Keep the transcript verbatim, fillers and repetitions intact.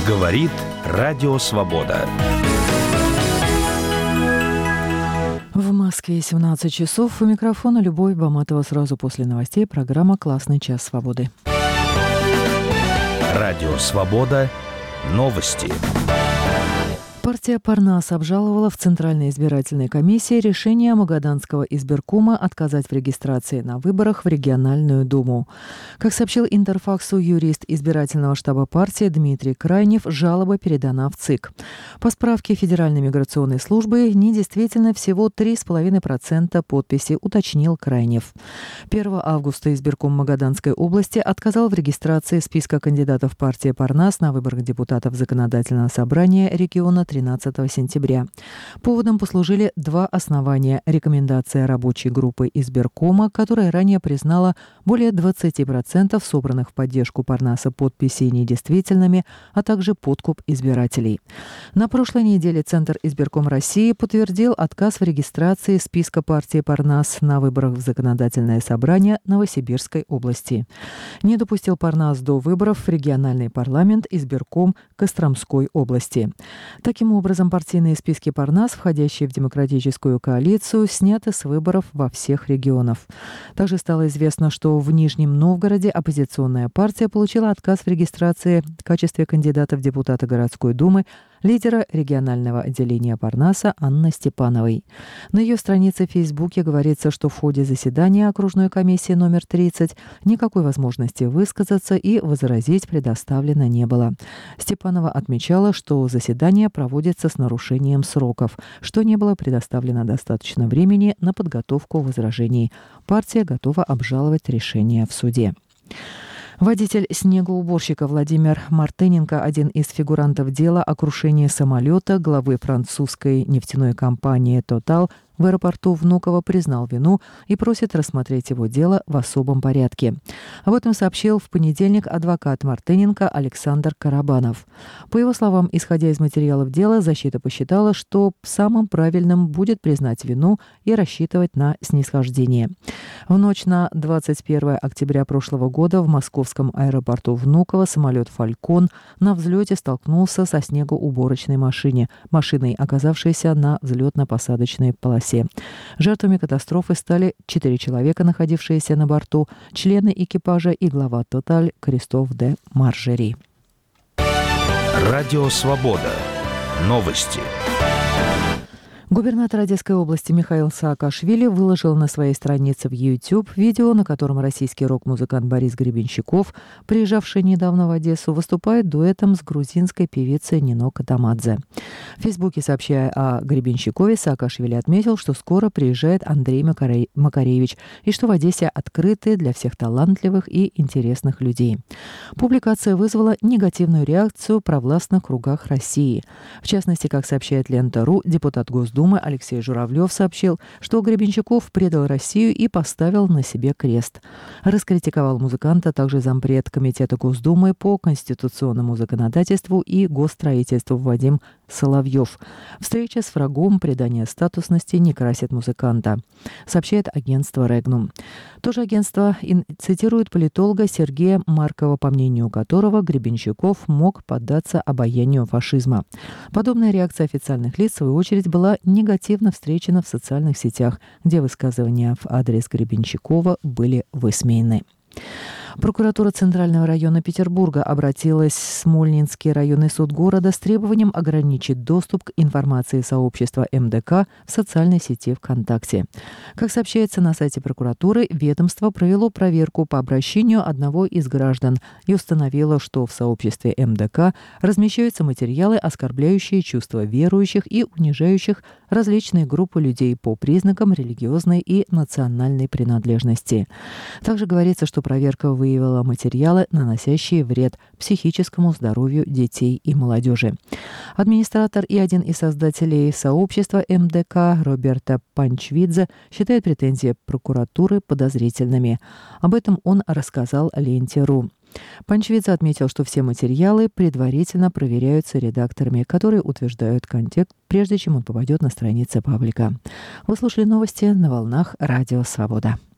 Говорит Радио Свобода. В Москве семнадцать часов. У микрофона Любовь Баматова. Сразу после новостей программа «Классный час свободы». Радио Свобода. Новости. Партия «Парнас» обжаловала в Центральной избирательной комиссии решение Магаданского избиркома отказать в регистрации на выборах в региональную думу. Как сообщил Интерфаксу юрист избирательного штаба партии Дмитрий Крайнев, жалоба передана в ЦИК. По справке Федеральной миграционной службы, недействительно всего три целых пять десятых процента подписей, уточнил Крайнев. первого августа избирком Магаданской области отказал в регистрации списка кандидатов партии «Парнас» на выборах депутатов Законодательного собрания региона тринадцатого сентября. Поводом послужили два основания. Рекомендация рабочей группы избиркома, которая ранее признала более двадцати процентов собранных в поддержку Парнаса подписей недействительными, а также подкуп избирателей. На прошлой неделе Центр избирком России подтвердил отказ в регистрации списка партии Парнас на выборах в Законодательное собрание Новосибирской области. Не допустил Парнас до выборов в региональный парламент избирком Костромской области. Таким образом, партийные списки Парнас, входящие в демократическую коалицию, сняты с выборов во всех регионах. Также стало известно, что в Нижнем Новгороде оппозиционная партия получила отказ в регистрации в качестве кандидата в депутаты городской думы лидера регионального отделения Парнаса Анны Степановой. На ее странице в Фейсбуке говорится, что в ходе заседания окружной комиссии номер тридцать никакой возможности высказаться и возразить предоставлено не было. Степанова отмечала, что заседание проводится с нарушением сроков, что не было предоставлено достаточно времени на подготовку возражений. Партия готова обжаловать решение в суде. Водитель снегоуборщика Владимир Мартыненко, один из фигурантов дела о крушении самолета главы французской нефтяной компании «Тотал», в аэропорту Внуково признал вину и просит рассмотреть его дело в особом порядке. Об этом сообщил в понедельник адвокат Мартыненко Александр Карабанов. По его словам, исходя из материалов дела, защита посчитала, что самым правильным будет признать вину и рассчитывать на снисхождение. В ночь на двадцать первое октября прошлого года в московском аэропорту Внуково самолет «Фалькон» на взлете столкнулся со снегоуборочной машиной, машиной, оказавшейся на взлетно-посадочной полосе. Жертвами катастрофы стали четыре человека, находившиеся на борту, члены экипажа и глава «Тоталь» Кристоф де Маржери. Радио Свобода. Новости. Губернатор Одесской области Михаил Саакашвили выложил на своей странице в YouTube видео, на котором российский рок-музыкант Борис Гребенщиков, приезжавший недавно в Одессу, выступает дуэтом с грузинской певицей Нино Катамадзе. В Фейсбуке, сообщая о Гребенщикове, Саакашвили отметил, что скоро приезжает Андрей Макарей... Макаревич и что в Одессе открыты для всех талантливых и интересных людей. Публикация вызвала негативную реакцию в провластных кругах России. В частности, как сообщает Лента.ру, депутат Госдумы Думы Алексей Журавлев сообщил, что Гребенщиков предал Россию и поставил на себе крест. Раскритиковал музыканта также зампред Комитета Госдумы по конституционному законодательству и госстроительству Вадим Соловьев. Встреча с врагом придания статусности не красит музыканта, сообщает агентство Регнум. То же агентство цитирует политолога Сергея Маркова, по мнению которого Гребенщиков мог поддаться обаянию фашизма. Подобная реакция официальных лиц, в свою очередь, была негативно встречена в социальных сетях, где высказывания в адрес Гребенщикова были высмеяны. Прокуратура Центрального района Петербурга обратилась в Смольнинский районный суд города с требованием ограничить доступ к информации сообщества эм дэ ка в социальной сети ВКонтакте. Как сообщается на сайте прокуратуры, ведомство провело проверку по обращению одного из граждан и установило, что в сообществе эм дэ ка размещаются материалы, оскорбляющие чувства верующих и унижающих различные группы людей по признакам религиозной и национальной принадлежности. Также говорится, что проверка выявила материалы, наносящие вред психическому здоровью детей и молодежи. Администратор и один из создателей сообщества эм дэ ка Роберто Панчвидзе считает претензии прокуратуры подозрительными. Об этом он рассказал Ленте.ру. Панчвидзе отметил, что все материалы предварительно проверяются редакторами, которые утверждают контекст, прежде чем он попадет на страницы паблика. Вы слушали новости на волнах Радио Свобода.